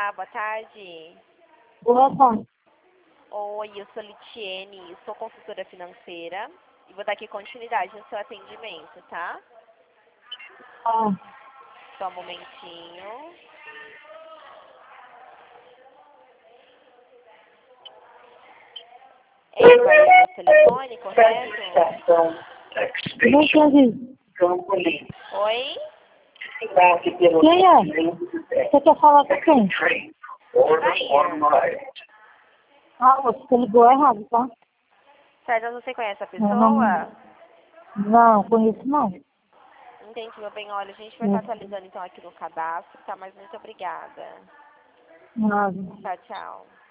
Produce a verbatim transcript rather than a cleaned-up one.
Olá, boa tarde. Boa tarde. Oi, eu sou Litiene, sou consultora financeira e vou dar aqui continuidade no seu atendimento, tá? Ah, Só um momentinho. É, vai no telefone, correto? não entendi. Oi? Quem é? Você quer falar com quem? Nair. Ah, você ligou errado, tá? Certo, você conhece a Meu nome... pessoa? Não, conheço não. Entendi, meu bem. Olha, a gente vai estar atualizando então aqui no cadastro, tá? Mas muito obrigada. Nada. Tchau, tchau.